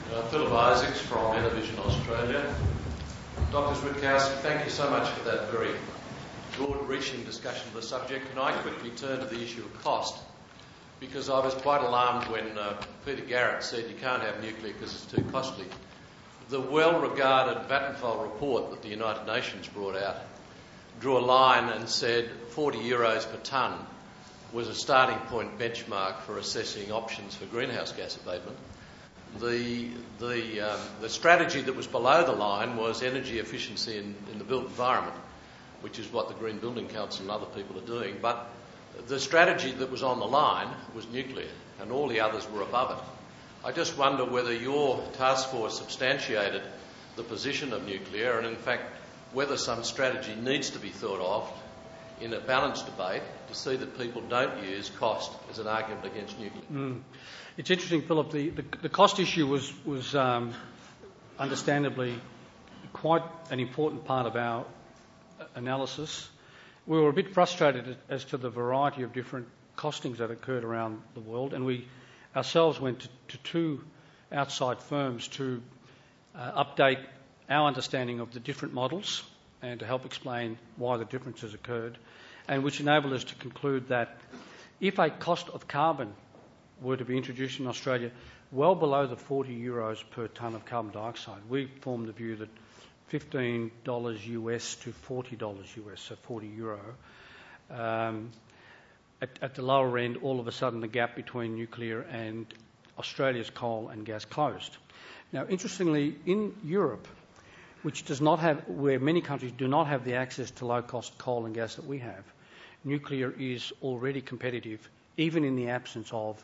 Philip Isaacs from Enervision Australia. Dr. Switkowski, thank you so much for that very broad-reaching discussion of the subject. Can I quickly turn to the issue of cost? Because I was quite alarmed when Peter Garrett said you can't have nuclear because it's too costly. The well-regarded Vattenfall report that the United Nations brought out drew a line and said 40 euros per tonne was a starting point benchmark for assessing options for greenhouse gas abatement. The strategy that was below the line was energy efficiency in the built environment, which is what the Green Building Council and other people are doing. But the strategy that was on the line was nuclear, and all the others were above it. I just wonder whether your task force substantiated the position of nuclear, and in fact whether some strategy needs to be thought of in a balanced debate to see that people don't use cost as an argument against nuclear. It's interesting, Philip, the cost issue was understandably quite an important part of our analysis. We were a bit frustrated as to the variety of different costings that occurred around the world, and we ourselves went to two outside firms to update our understanding of the different models and to help explain why the differences occurred, and which enabled us to conclude that if a cost of carbon were to be introduced in Australia well below the 40 euros per tonne of carbon dioxide, we formed the view that $15 US to $40 US, so 40 euro, at the lower end, all of a sudden the gap between nuclear and Australia's coal and gas closed. Now, interestingly, in Europe, which does not have, where many countries do not have the access to low-cost coal and gas that we have, nuclear is already competitive, even in the absence of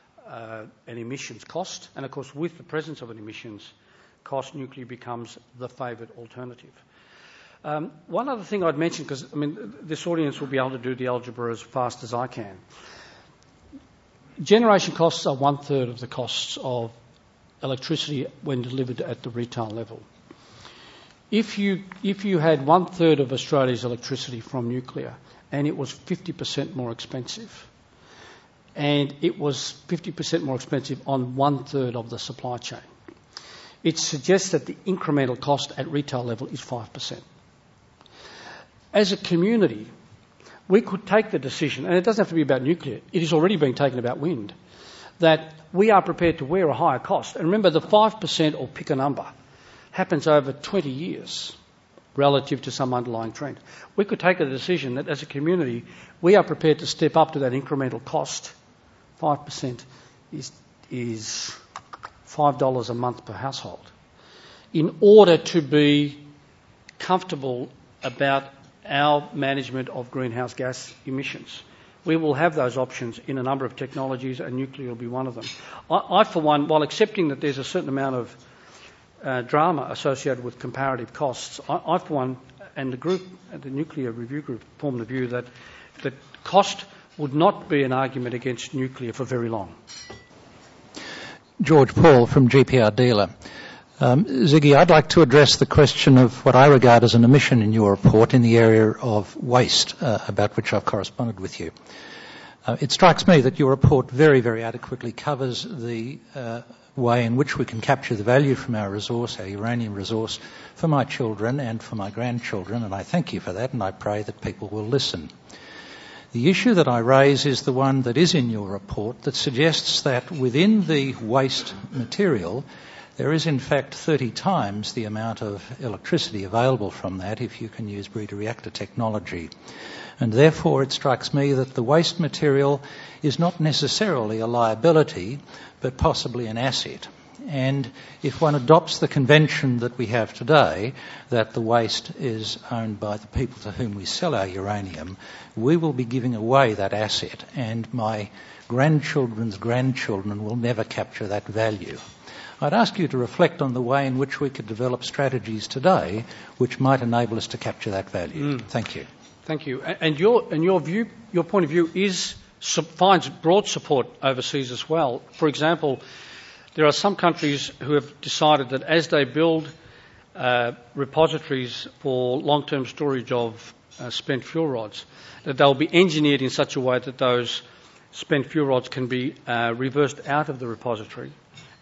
an emissions cost. And of course, with the presence of an emissions cost, nuclear becomes the favoured alternative. One other thing I'd mention, because this audience will be able to do the algebra as fast as I can. Generation costs are 1/3 of the costs of electricity when delivered at the retail level. If you had 1/3 of Australia's electricity from nuclear and it was 50% more expensive, and it was 50% more expensive on 1/3 of the supply chain, it suggests that the incremental cost at retail level is 5%. As a community, we could take the decision, and it doesn't have to be about nuclear, it is already being taken about wind, that we are prepared to wear a higher cost. And remember, the 5%, or pick a number, happens over 20 years relative to some underlying trend. We could take a decision that as a community, we are prepared to step up to that incremental cost. 5% is $5 a month per household, in order to be comfortable about our management of greenhouse gas emissions. We will have those options in a number of technologies, and nuclear will be one of them. I for one, while accepting that there's a certain amount of drama associated with comparative costs, I for one, and the group, the Nuclear Review Group, formed the view that cost would not be an argument against nuclear for very long. George Paul from GPR Dealer. Ziggy, I'd like to address the question of what I regard as an omission in your report in the area of waste, about which I've corresponded with you. It strikes me that your report very, very adequately covers the way in which we can capture the value from our resource, our uranium resource, for my children and for my grandchildren, and I thank you for that, and I pray that people will listen. The issue that I raise is the one that is in your report that suggests that within the waste material there is in fact 30 times the amount of electricity available from that if you can use breeder reactor technology. And therefore it strikes me that the waste material is not necessarily a liability but possibly an asset. And if one adopts the convention that we have today, that the waste is owned by the people to whom we sell our uranium, we will be giving away that asset, and my grandchildren's grandchildren will never capture that value. I'd ask you to reflect on the way in which we could develop strategies today which might enable us to capture that value. Thank you. Thank you. And your view, your point of view finds broad support overseas as well. For example, there are some countries who have decided that as they build repositories for long-term storage of spent fuel rods, that they'll be engineered in such a way that those spent fuel rods can be reversed out of the repository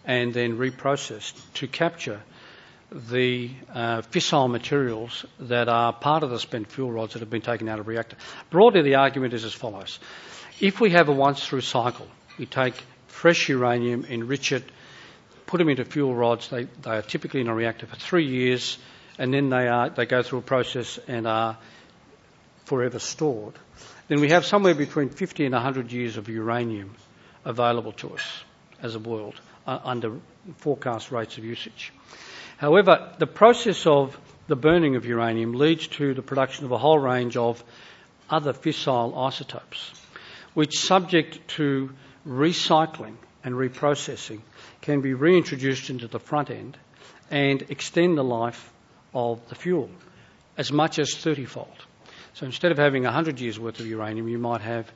and then reprocessed to capture the fissile materials that are part of the spent fuel rods that have been taken out of the reactor. Broadly, the argument is as follows. If we have a once-through cycle, we take fresh uranium, enrich it, put them into fuel rods. They are typically in a reactor for 3 years, and then they go through a process and are forever stored. Then we have somewhere between 50 and 100 years of uranium available to us as a world under forecast rates of usage. However, the process of the burning of uranium leads to the production of a whole range of other fissile isotopes, which, subject to recycling and reprocessing, can be reintroduced into the front end and extend the life of the fuel as much as 30-fold. So instead of having 100 years' worth of uranium, you might have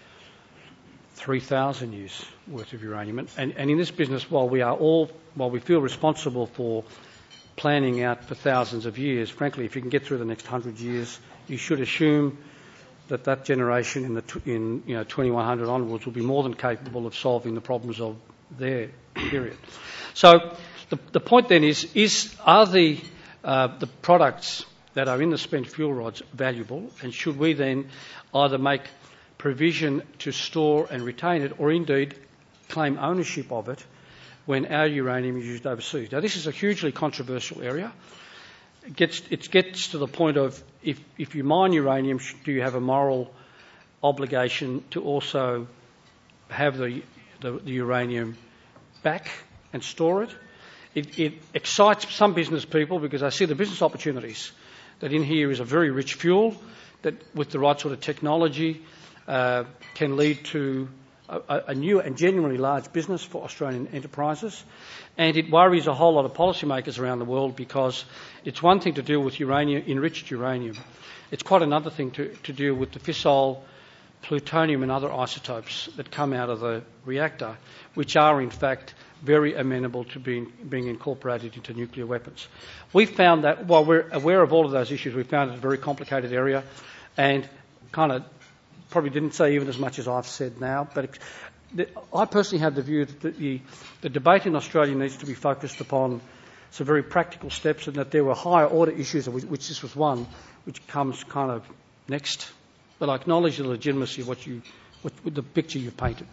3,000 years' worth of uranium. And in this business, while we feel responsible for planning out for thousands of years, frankly, if you can get through the next 100 years, you should assume that generation in 2100 onwards will be more than capable of solving the problems of their period. So the point then is are the products that are in the spent fuel rods valuable, and should we then either make provision to store and retain it, or indeed claim ownership of it when our uranium is used overseas? Now, this is a hugely controversial area. It gets to the point of if you mine uranium, do you have a moral obligation to also have the uranium back and store it? It excites some business people because they see the business opportunities, that in here is a very rich fuel that with the right sort of technology can lead to a new and genuinely large business for Australian enterprises. And it worries a whole lot of policymakers around the world, because it's one thing to deal with enriched uranium. It's quite another thing to deal with the fissile plutonium and other isotopes that come out of the reactor, which are in fact very amenable to being incorporated into nuclear weapons. We found that, while we're aware of all of those issues, we found it a very complicated area, and kind of probably didn't say even as much as I've said now, but I personally have the view that the debate in Australia needs to be focused upon some very practical steps, and that there were higher order issues, which this was one, which comes kind of next. But I acknowledge the legitimacy of what the picture you've painted.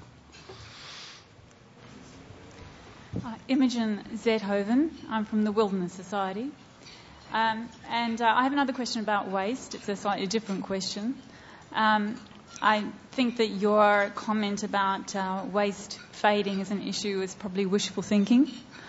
Imogen Zedhoven. I'm from the Wilderness Society. I have another question about waste. It's a slightly different question. I think that your comment about waste fading as an issue is probably wishful thinking.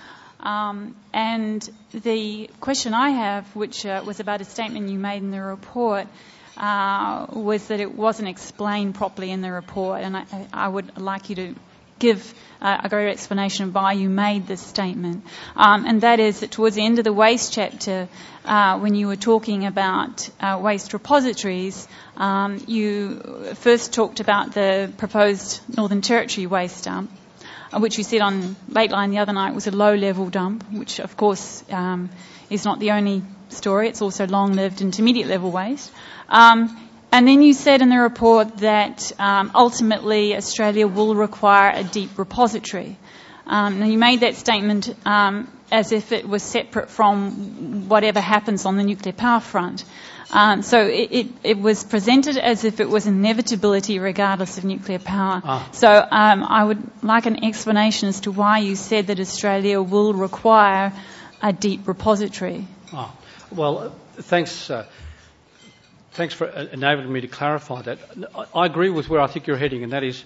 And the question I have, which was about a statement you made in the report, was that it wasn't explained properly in the report, and I would like you to give a greater explanation of why you made this statement. And that is that towards the end of the waste chapter, when you were talking about waste repositories, you first talked about the proposed Northern Territory waste dump, which you said on Lateline the other night was a low-level dump, which of course is not the only story. It's also long-lived intermediate-level waste. And then you said in the report that ultimately Australia will require a deep repository. Now you made that statement as if it was separate from whatever happens on the nuclear power front. So it was presented as if it was an inevitability regardless of nuclear power. So I would like an explanation as to why you said that Australia will require a deep repository. Well, thanks. Thanks for enabling me to clarify that. I agree with where I think you're heading, and that is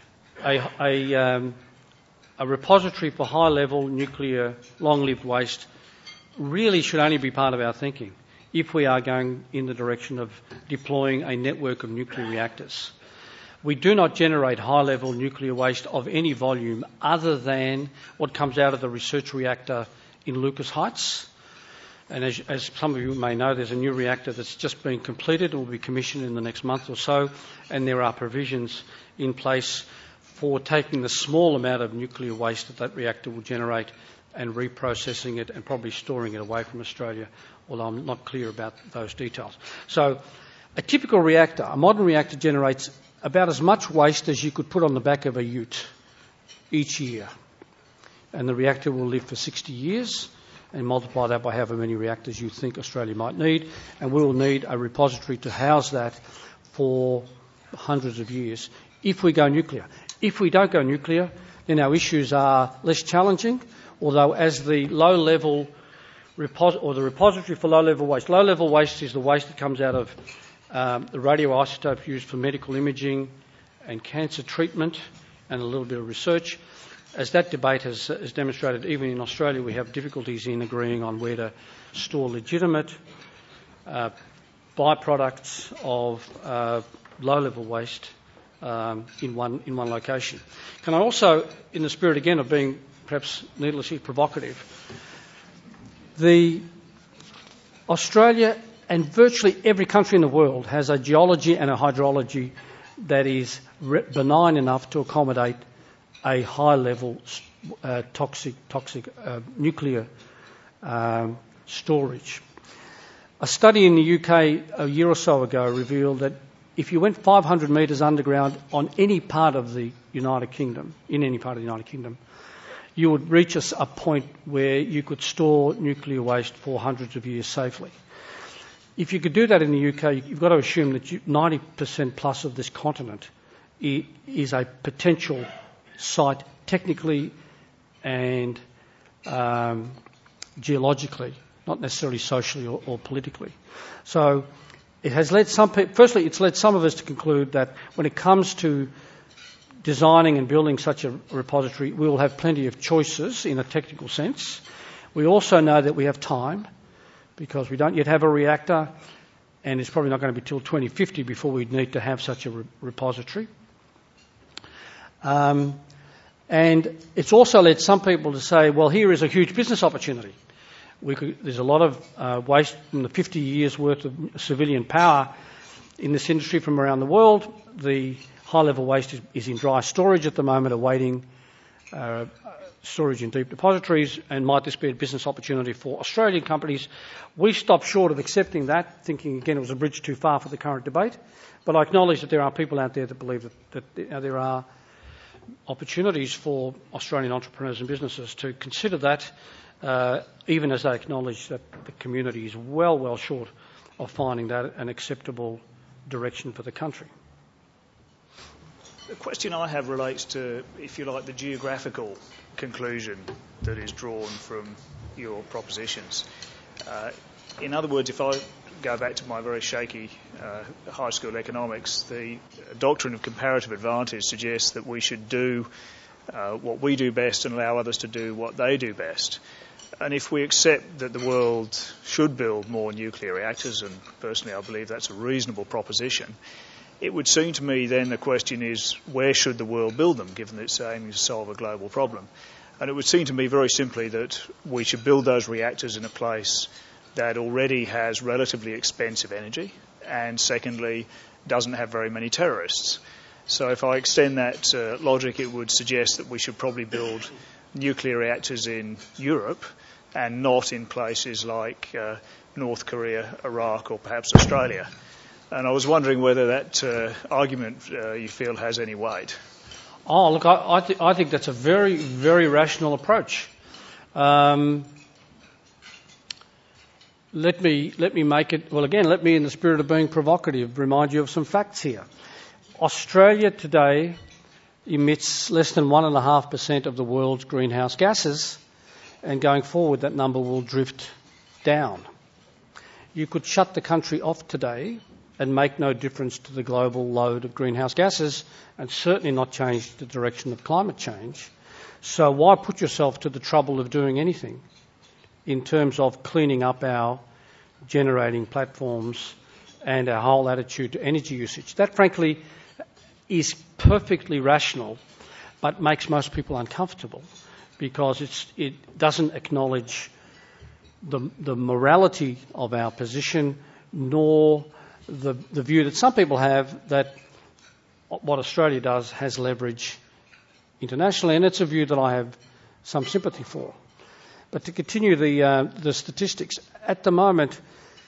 a repository for high-level nuclear long-lived waste really should only be part of our thinking if we are going in the direction of deploying a network of nuclear reactors. We do not generate high-level nuclear waste of any volume other than what comes out of the research reactor in Lucas Heights. And as some of you may know, there's a new reactor that's just been completed and will be commissioned in the next month or so, and there are provisions in place for taking the small amount of nuclear waste that reactor will generate and reprocessing it and probably storing it away from Australia, although I'm not clear about those details. So a typical reactor, a modern reactor, generates about as much waste as you could put on the back of a ute each year. and the reactor will live for 60 years, and multiply that by however many reactors you think Australia might need, and we will need a repository to house that for hundreds of years if we go nuclear. If we don't go nuclear, then our issues are less challenging, although as the low-level the repository for low-level waste is the waste that comes out of the radioisotope used for medical imaging and cancer treatment and a little bit of research. As that debate has demonstrated, even in Australia, we have difficulties in agreeing on where to store legitimate byproducts of low-level waste in one location. Can I also, in the spirit again of being perhaps needlessly provocative, Australia and virtually every country in the world has a geology and a hydrology that is benign enough to accommodate a high-level toxic nuclear storage. A study in the UK a year or so ago revealed that if you went 500 metres underground on any part of the United Kingdom, you would reach a point where you could store nuclear waste for hundreds of years safely. If you could do that in the UK, you've got to assume that 90% plus of this continent is a potential site technically and geologically, not necessarily socially or politically. So it has led some people, firstly, it's led some of us to conclude that when it comes to designing and building such a repository, we will have plenty of choices in a technical sense. We also know that we have time because we don't yet have a reactor, and it's probably not going to be till 2050 before we need to have such a repository. And it's also led some people to say, well, here is a huge business opportunity. There's a lot of waste from the 50 years' worth of civilian power in this industry from around the world. The high-level waste is in dry storage at the moment, awaiting storage in deep depositories, and might this be a business opportunity for Australian companies? We stopped short of accepting that, thinking, again, it was a bridge too far for the current debate. But I acknowledge that there are people out there that believe that there are opportunities for Australian entrepreneurs and businesses to consider that, even as they acknowledge that the community is well short of finding that an acceptable direction for the country. The question I have relates to, if you like, the geographical conclusion that is drawn from your propositions. In other words, if I go back to my very shaky high school economics, the doctrine of comparative advantage suggests that we should do what we do best and allow others to do what they do best. And if we accept that the world should build more nuclear reactors, and personally I believe that's a reasonable proposition, it would seem to me then the question is, where should the world build them, given it's aiming to solve a global problem? And it would seem to me very simply that we should build those reactors in a place that already has relatively expensive energy, and secondly, doesn't have very many terrorists. So if I extend that logic, it would suggest that we should probably build nuclear reactors in Europe and not in places like North Korea, Iraq, or perhaps Australia. And I was wondering whether that argument you feel has any weight. Oh, look, I think that's a very, very rational approach. Let me make it, well, again, let me, in the spirit of being provocative, remind you of some facts here. Australia today emits less than 1.5% of the world's greenhouse gases, and going forward that number will drift down. You could shut the country off today and make no difference to the global load of greenhouse gases, and certainly not change the direction of climate change. So why put yourself to the trouble of doing anything in terms of cleaning up our generating platforms and our whole attitude to energy usage? That, frankly, is perfectly rational, but makes most people uncomfortable because it doesn't acknowledge the morality of our position, nor the view that some people have that what Australia does has leverage internationally, and it's a view that I have some sympathy for. But to continue the statistics, at the moment,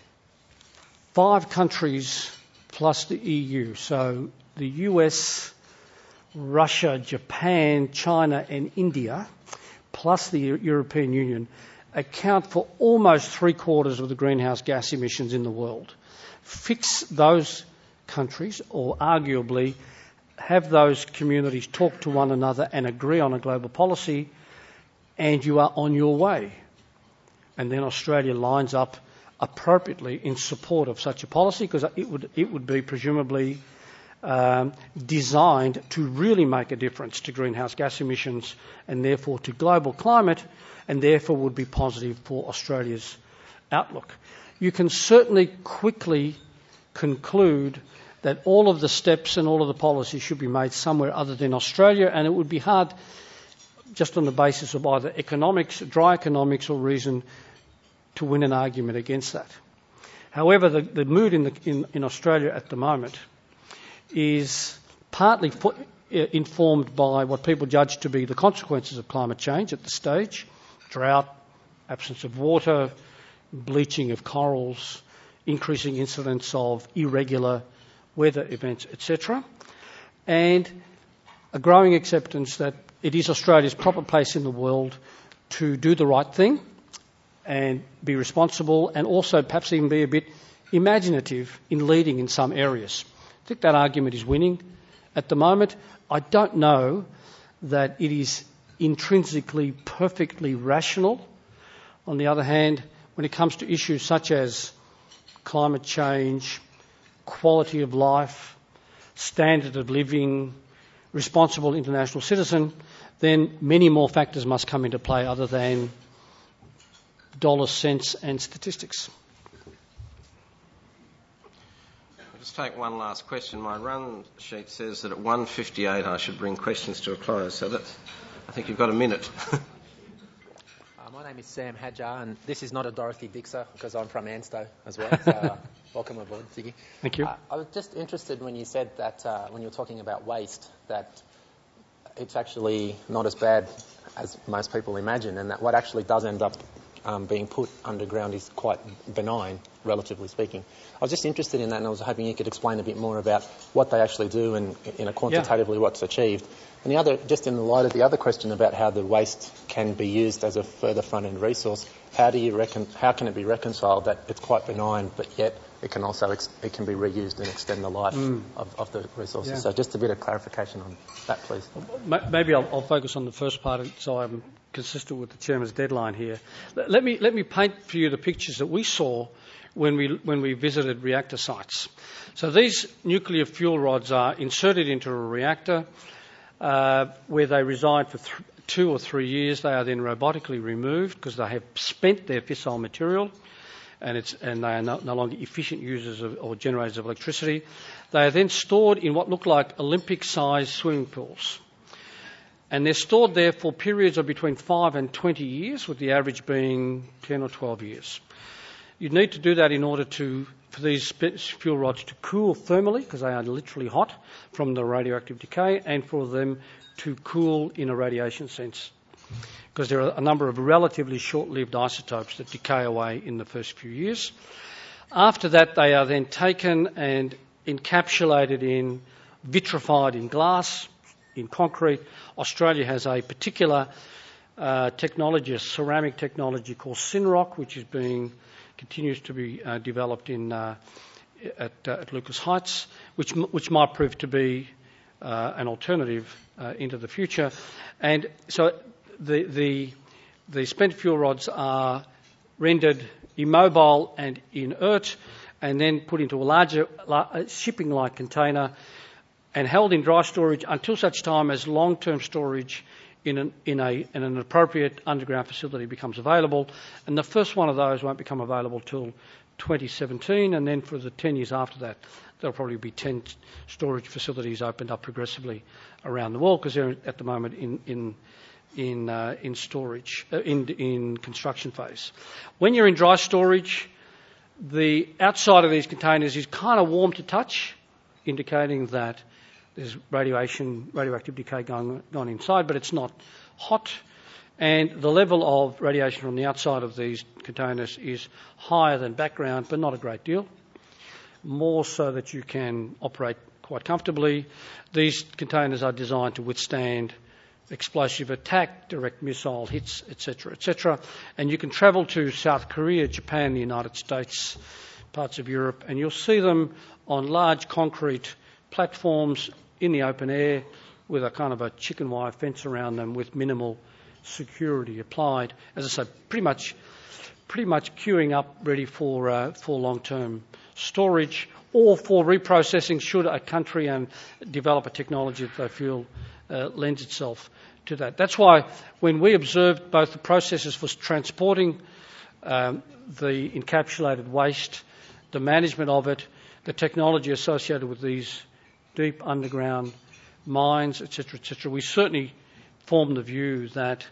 5 countries plus the EU, so the US, Russia, Japan, China and India, plus the European Union account for almost 3/4 of the greenhouse gas emissions in the world. Fix those countries, or arguably have those communities talk to one another and agree on a global policy, and you are on your way. And then Australia lines up appropriately in support of such a policy, because it would be presumably designed to really make a difference to greenhouse gas emissions and therefore to global climate, and therefore would be positive for Australia's outlook. You can certainly quickly conclude that all of the steps and all of the policies should be made somewhere other than Australia, and it would be hard, just on the basis of either economics, dry economics or reason, to win an argument against that. However, the mood in Australia at the moment is partly informed by what people judge to be the consequences of climate change at this stage: drought, absence of water, bleaching of corals, increasing incidence of irregular weather events, etc., and a growing acceptance that it is Australia's proper place in the world to do the right thing and be responsible, and also perhaps even be a bit imaginative in leading in some areas. I think that argument is winning at the moment. I don't know that it is intrinsically perfectly rational. On the other hand, when it comes to issues such as climate change, quality of life, standard of living, responsible international citizen, then many more factors must come into play other than dollars, cents and statistics. I'll just take one last question. My run sheet says that at 1:58 I should bring questions to a close, so I think you've got a minute. My name is Sam Hadjar, and this is not a Dorothy Dixer, because I'm from Anstow as well. So welcome aboard, Ziggy. Thank you. I was just interested when you said that, when you were talking about waste, that it's actually not as bad as most people imagine, and that what actually does end up being put underground is quite benign, relatively speaking. I was just interested in that, and I was hoping you could explain a bit more about what they actually do and quantitatively what's achieved. And the other, just in the light of the other question about how the waste can be used as a further front-end resource, how can it be reconciled that it's quite benign, but yet it can also it can be reused and extend the life of the resources? Yeah. So just a bit of clarification on that, please. Maybe I'll focus on the first part, so I'm consistent with the chairman's deadline here. Let me paint for you the pictures that we saw when we visited reactor sites. So these nuclear fuel rods are inserted into a reactor, where they reside for 2 or 3 years. They are then robotically removed because they have spent their fissile material, and they are no longer efficient users or generators of electricity. They are then stored in what look like Olympic-sized swimming pools, and they're stored there for periods of between 5 and 20 years, with the average being 10 or 12 years. You need to do that in order for these fuel rods to cool thermally, because they are literally hot from the radioactive decay, and for them to cool in a radiation sense, because there are a number of relatively short-lived isotopes that decay away in the first few years. After that, they are then taken and encapsulated vitrified in glass, in concrete. Australia has a particular technology, a ceramic technology called Synrock, which continues to be developed at Lucas Heights, which might prove to be an alternative into the future. And so the spent fuel rods are rendered immobile and inert, and then put into a larger shipping-like container and held in dry storage until such time as long-term storage in an appropriate underground facility becomes available. And the first one of those won't become available till 2017, and then for the 10 years after that, there'll probably be 10 storage facilities opened up progressively around the world, because they're at the moment in storage, in construction phase. When you're in dry storage, the outside of these containers is kind of warm to touch, indicating that there's radioactive decay going on inside, but it's not hot. And the level of radiation from the outside of these containers is higher than background, but not a great deal. More so that you can operate quite comfortably. These containers are designed to withstand explosive attack, direct missile hits, etc., etc. And you can travel to South Korea, Japan, the United States, parts of Europe, and you'll see them on large concrete platforms in the open air with a kind of a chicken wire fence around them with minimal security applied. As I say, pretty much queuing up ready for long-term storage or for reprocessing should a country develop a technology that they feel lends itself to that. That's why when we observed both the processes for transporting the encapsulated waste, the management of it, the technology associated with these deep underground mines, etc., etc., we certainly formed the view that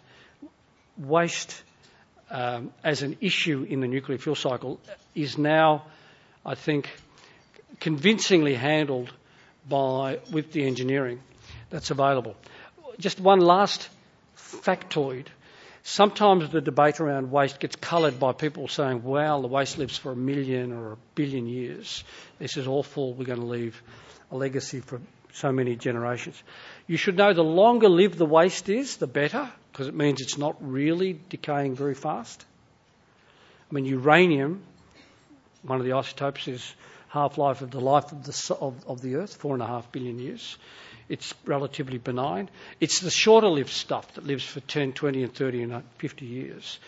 waste as an issue in the nuclear fuel cycle is now, I think, convincingly handled with the engineering that's available. Just one last factoid. Sometimes the debate around waste gets coloured by people saying, well, the waste lives for 1 million or 1 billion years. This is awful. We're going to leave a legacy for so many generations. You should know the longer lived the waste is, the better, because it means it's not really decaying very fast. I mean, uranium, one of the isotopes, is half-life of the life of the Earth, 4.5 billion years. It's relatively benign. It's the shorter-lived stuff that lives for 10, 20 and 30 and 50 years,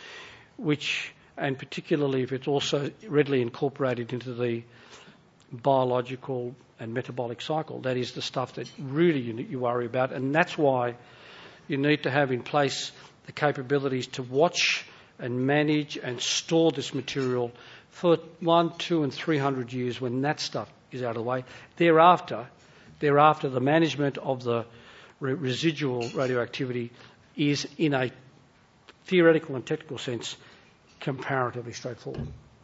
and particularly if it's also readily incorporated into the biological and metabolic cycle, that is the stuff that really you worry about. And that's why you need to have in place the capabilities to watch and manage and store this material for 100, 200 and 300 years when that stuff is out of the way. Thereafter, the management of the residual radioactivity is, in a theoretical and technical sense, comparatively straightforward.